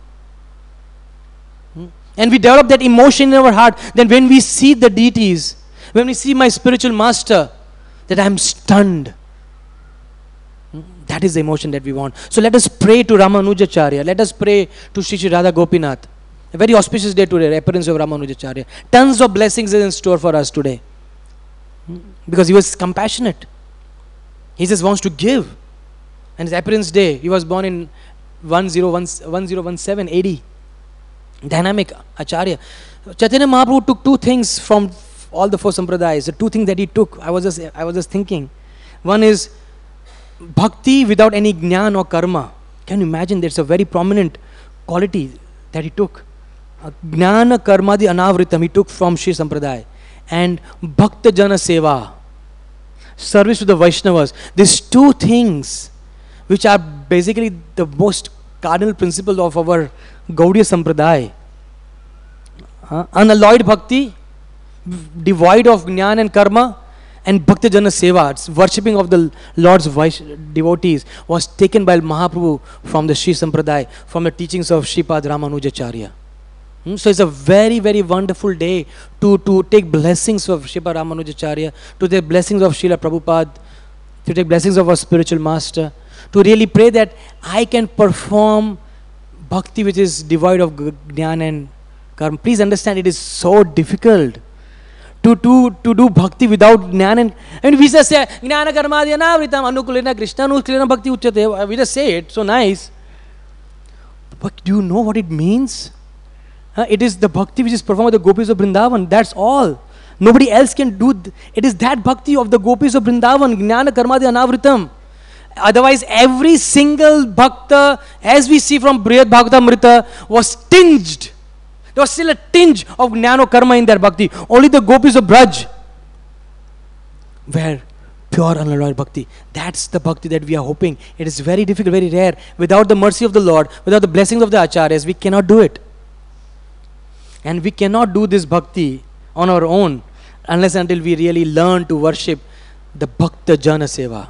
And we develop that emotion in our heart. Then when we see the deities, when we see my spiritual master, that I am stunned. That is the emotion that we want. So let us pray to Ramanujacharya. Let us pray to Shri Shri Radha Gopinath. A very auspicious day today, the appearance of Ramanujacharya. Tons of blessings is in store for us today. Because he was compassionate. He just wants to give. And his appearance day, he was born in 1017 AD. Dynamic Acharya. Chaitanya Mahaprabhu took two things from all the four sampradayas. The two things that he took, I was just thinking. One is bhakti without any jnana or karma. Can you imagine? That's a very prominent quality that he took. Jnana karma di anavritam he took from Shri Sampradaya. And bhakta jana seva, service to the Vaishnavas. These two things which are basically the most cardinal principle of our Gaudiya Sampradaya. Unalloyed bhakti, devoid of jnana and karma, and bhakta jana seva, worshipping of the Lord's devotees, was taken by Mahaprabhu from the Shri Sampradaya, from the teachings of Sripad Ramanujacharya. So it's a very, very wonderful day to take blessings of Sripad Ramanujacharya, to take blessings of Srila Prabhupada, to take blessings of our spiritual master, to really pray that I can perform bhakti which is devoid of jnana and karma. Please understand, it is so difficult to do bhakti without jnana and we just say jnana karma anavritam anukulena krishna anukulena bhakti uchyate. We just say it so nice, but do you know what it means? It is the bhakti which is performed by the gopis of Vrindavan. That's all. Nobody else can do. It is that bhakti of the gopis of Vrindavan. Jnana karma anavritam. Otherwise, every single bhakta, as we see from Brihad Bhagavatamrita, was tinged. There was still a tinge of jnana karma in their bhakti. Only the gopis of Braj were pure unalloyed bhakti. That's the bhakti that we are hoping. It is very difficult, very rare. Without the mercy of the Lord, without the blessings of the acharyas, we cannot do it. And we cannot do this bhakti on our own unless until we really learn to worship the bhakta jana seva.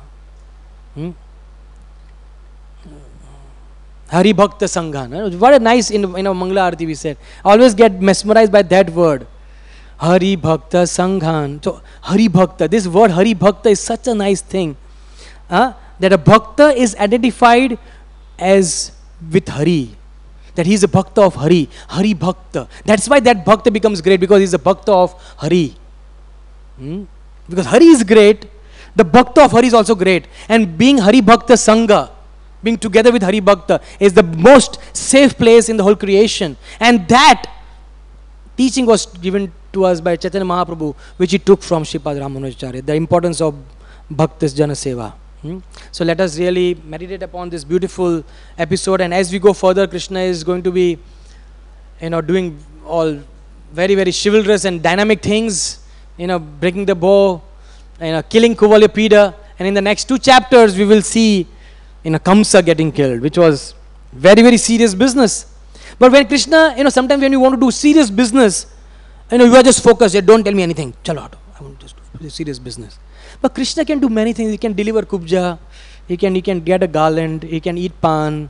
Hari Bhakta Sangha. What a nice, in Mangala Arati we said. I always get mesmerized by that word. Hari Bhakta Sanghan. So, Hari Bhakta. This word Hari Bhakta is such a nice thing. That a Bhakta is identified as with Hari. That he is a Bhakta of Hari. Hari Bhakta. That's why that Bhakta becomes great, because he is a Bhakta of Hari. Because Hari is great, the Bhakta of Hari is also great. And being Hari Bhakta Sangha, being together with Hari Bhakta, is the most safe place in the whole creation. And that teaching was given to us by Chaitanya Mahaprabhu, which he took from Sripad Ramanujacharya, the importance of Bhaktas Jana Seva. So let us really meditate upon this beautiful episode, and as we go further, Krishna is going to be, doing all very, very chivalrous and dynamic things, breaking the bow, killing Kuvalyapida, and in the next 2 chapters we will see Kamsa getting killed, which was very, very serious business. But when Krishna, sometimes when you want to do serious business, you are just focused. Don't tell me anything. Chalo, I want to just do serious business. But Krishna can do many things. He can deliver kubja. He can get a garland. He can eat pan.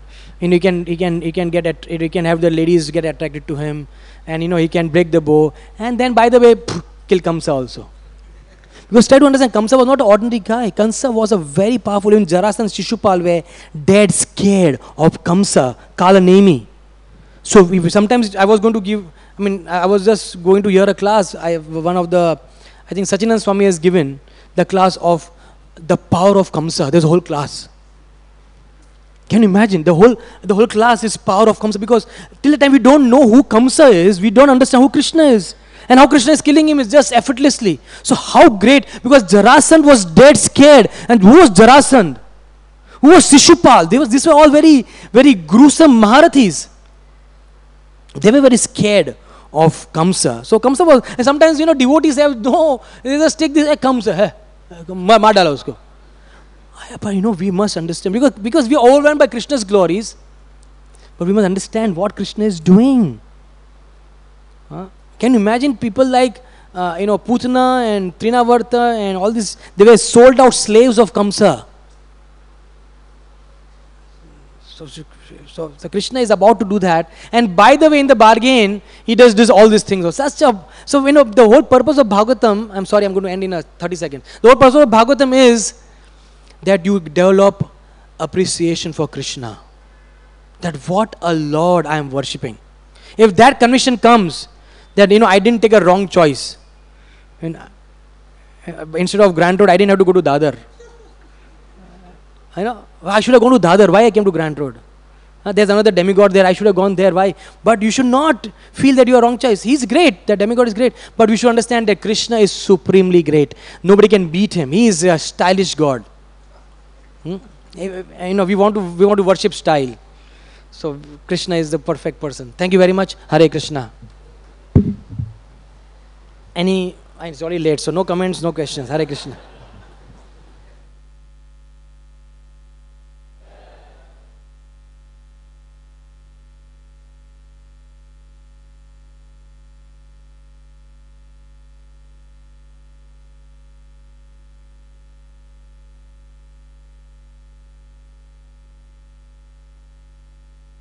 He can have the ladies get attracted to him, and he can break the bow. And then, by the way, kill Kamsa also. Because try to understand, Kamsa was not an ordinary guy. Kamsa was a very powerful. Even Jarasandha and Shishupal were dead scared of Kamsa, Kalanemi. So sometimes I was going to give. I was just going to hear a class. I think Sachinand Swami has given the class of the power of Kamsa. There's a whole class. Can you imagine? The whole class is power of Kamsa, because till the time we don't know who Kamsa is, we don't understand who Krishna is. And how Krishna is killing him is just effortlessly. So how great, because Jarasandha was dead scared. And who was Jarasandha? Who was Shishupal? These were all very, very gruesome Maharathis. They were very scared of Kamsa. So Kamsa was, and sometimes devotees have, no, they just take this, Kamsa, maar dala usko. But we must understand, because we are overwhelmed by Krishna's glories, but we must understand what Krishna is doing. Can you imagine people like, Putana and Trinavarta and all this, they were sold out slaves of Kamsa. So Krishna is about to do that, and by the way, in the bargain, he does all these things. The whole purpose of Bhagavatam, I'm sorry, I'm going to end in 30 seconds. The whole purpose of Bhagavatam is that you develop appreciation for Krishna. That what a Lord I am worshipping. If that conviction comes, that I didn't take a wrong choice. Instead of Grant Road, I didn't have to go to Dadar. I should have gone to Dadar. Why I came to Grant Road? There's another demigod there. I should have gone there. Why? But you should not feel that you are wrong choice. He's great. The demigod is great. But we should understand that Krishna is supremely great. Nobody can beat him. He is a stylish God. We want to worship style. So Krishna is the perfect person. Thank you very much. Hare Krishna. It's already late, so no comments, no questions. Hare Krishna.